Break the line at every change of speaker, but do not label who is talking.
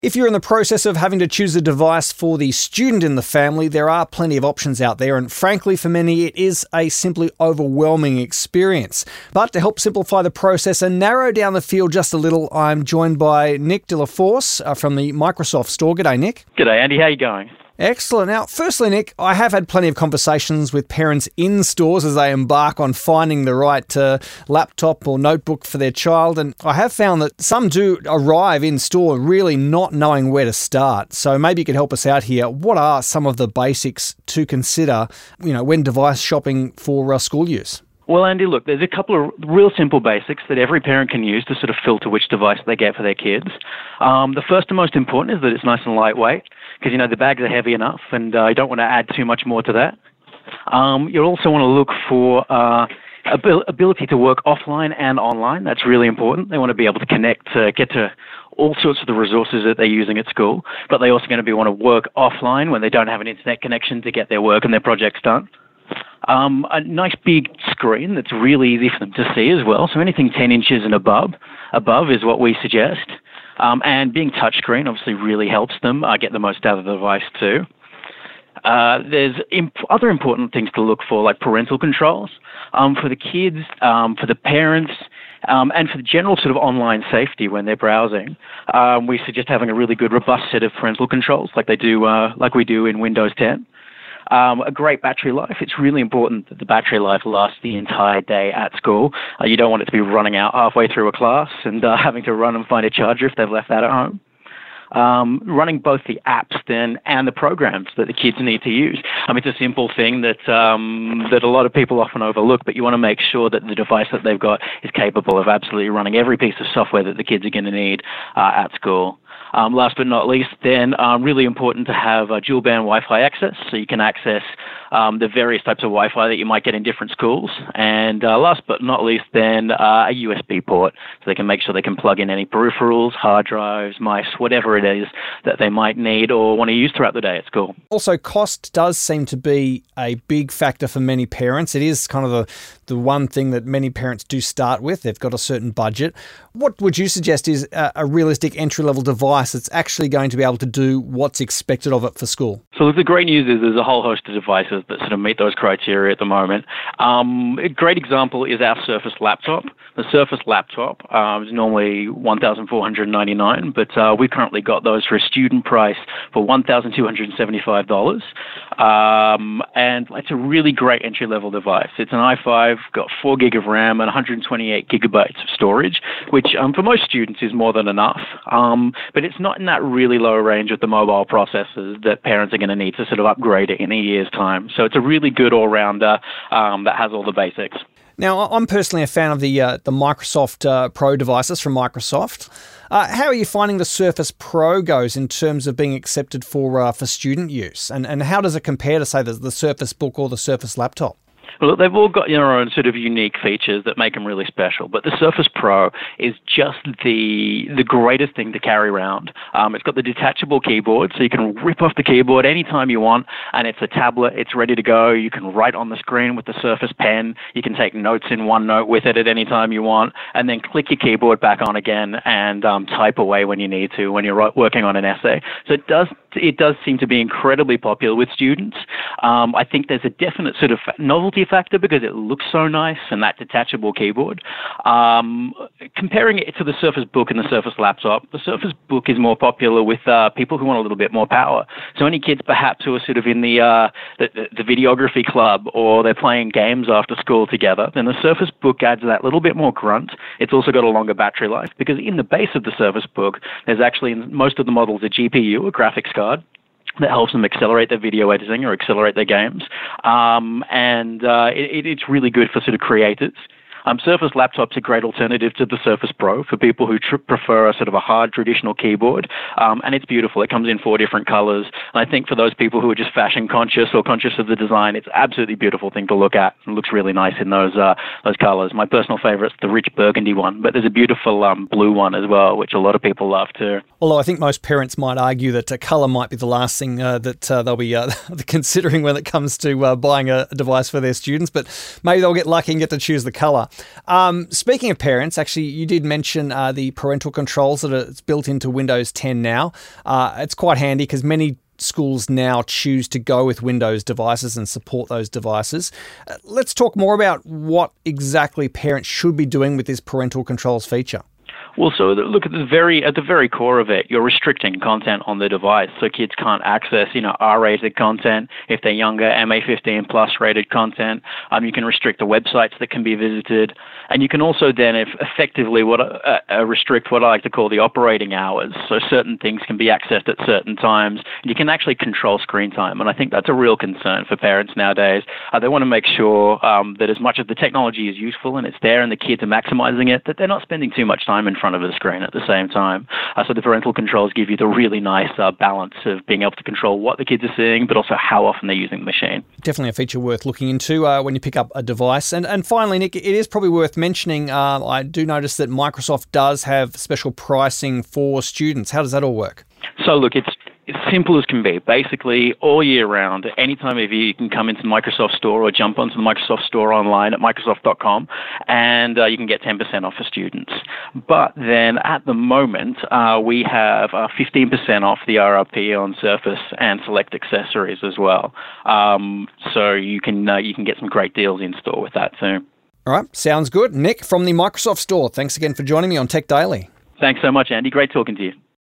If you're in the process of having to choose a device for the student in the family, there are plenty of options out there, and frankly, for many, it is a simply overwhelming experience. But to help simplify the process and narrow down the field just a little, I'm joined by Nick De La Force from the Microsoft store. G'day, Nick.
G'day, Andy. How you going?
Excellent. Now, firstly, Nick, I have had plenty of conversations with parents in stores as they embark on finding the right laptop or notebook for their child, and I have found that some do arrive in store really not knowing where to start. So maybe you could help us out here. What are some of the basics to consider, when device shopping for school use?
Well, Andy, look, there's a couple of real simple basics that every parent can use to sort of filter which device they get for their kids. The first and most important is that it's nice and lightweight, because, the bags are heavy enough, and you don't want to add too much more to that. You'll also want to look for ability to work offline and online. That's really important. They want to be able to connect, get to all sorts of the resources that they're using at school, but they also going to want to work offline when they don't have an internet connection to get their work and their projects done. A nice big screen that's really easy for them to see as well. So anything 10 inches and above is what we suggest. And being touchscreen obviously really helps them get the most out of the device too. There's other important things to look for, like parental controls for the kids, for the parents, and for the general sort of online safety when they're browsing. We suggest having a really good, robust set of parental controls, like we do in Windows 10. A great battery life. It's really important that the battery life lasts the entire day at school. You don't want it to be running out halfway through a class and having to run and find a charger if they've left that at home. Running both the apps then and the programs that the kids need to use. It's a simple thing that a lot of people often overlook, but you want to make sure that the device that they've got is capable of absolutely running every piece of software that the kids are going to need at school. Last but not least, then, really important to have dual band Wi-Fi access, so you can access the various types of Wi-Fi that you might get in different schools. And last but not least, then, a USB port, so they can make sure they can plug in any peripherals, hard drives, mice, whatever it is that they might need or want to use throughout the day at school.
Also, cost does seem to be a big factor for many parents. It is kind of the one thing that many parents do start with. They've got a certain budget. What would you suggest is a realistic entry-level device that's actually going to be able to do what's expected of it for school?
So look, the great news is there's a whole host of devices that sort of meet those criteria at the moment. A great example is our Surface laptop. The Surface laptop is normally $1,499, but we've currently got those for a student price for $1,275. And it's a really great entry-level device. It's an i5, got 4 gig of RAM and 128 gigabytes of storage, which for most students is more than enough. But it's not in that really low range with the mobile processors that parents are going to need to sort of upgrade it in a year's time. So it's a really good all-rounder that has all the basics.
Now, I'm personally a fan of the Microsoft Pro devices from Microsoft. How are you finding the Surface Pro goes in terms of being accepted for student use? And how does it compare to, say, the Surface Book or the Surface Laptop?
Well, they've all got their own sort of unique features that make them really special, but the Surface Pro is just the greatest thing to carry around. It's got the detachable keyboard, so you can rip off the keyboard anytime you want, and it's a tablet. It's ready to go. You can write on the screen with the Surface Pen. You can take notes in OneNote with it at any time you want, and then click your keyboard back on again and type away when you need to, when you're working on an essay. So it does seem to be incredibly popular with students. I think there's a definite sort of novelty factor because it looks so nice and that detachable keyboard. Comparing it to the Surface Book and the Surface Laptop, the Surface Book is more popular with people who want a little bit more power. So any kids perhaps who are sort of in the videography club or they're playing games after school together, then the Surface Book adds that little bit more grunt. It's also got a longer battery life because in the base of the Surface Book, there's actually in most of the models a GPU, a graphics card, that helps them accelerate their video editing or accelerate their games. It's really good for sort of creators. Surface Laptop's a great alternative to the Surface Pro for people who prefer a sort of a hard traditional keyboard, and it's beautiful. It comes in 4 different colors, and I think for those people who are just fashion conscious or conscious of the design, it's absolutely beautiful thing to look at. It looks really nice in those colors. My personal favorite's the rich burgundy one, but there's a beautiful blue one as well, which a lot of people love too.
Although I think most parents might argue that colour might be the last thing that they'll be considering when it comes to buying a device for their students, but maybe they'll get lucky and get to choose the colour. Speaking of parents, actually, you did mention the parental controls that are built into Windows 10 now. It's quite handy because many schools now choose to go with Windows devices and support those devices. Let's talk more about what exactly parents should be doing with this parental controls feature.
Well, so look at the very core of it, you're restricting content on the device, so kids can't access, R-rated content. If they're younger, MA15 plus rated content. You can restrict the websites that can be visited, and you can also then effectively restrict what I like to call the operating hours. So certain things can be accessed at certain times. You can actually control screen time, and I think that's a real concern for parents nowadays. They want to make sure that as much of the technology is useful and it's there, and the kids are maximizing it, that they're not spending too much time in front of the screen at the same time. So the parental controls give you the really nice balance of being able to control what the kids are seeing, but also how often they're using the machine. Definitely
a feature worth looking into when you pick up a device. And finally, Nick, it is probably worth mentioning, I do notice that Microsoft does have special pricing for students. How does that all work?
So look, it's simple as can be. Basically, all year round, any time of year, you can come into the Microsoft Store or jump onto the Microsoft Store online at Microsoft.com, and you can get 10% off for students. But then at the moment, we have 15% off the RRP on Surface and select accessories as well. So you can get some great deals in store with that too.
All right, sounds good. Nick from the Microsoft Store, thanks again for joining me on Tech Daily.
Thanks so much, Andy. Great talking to you.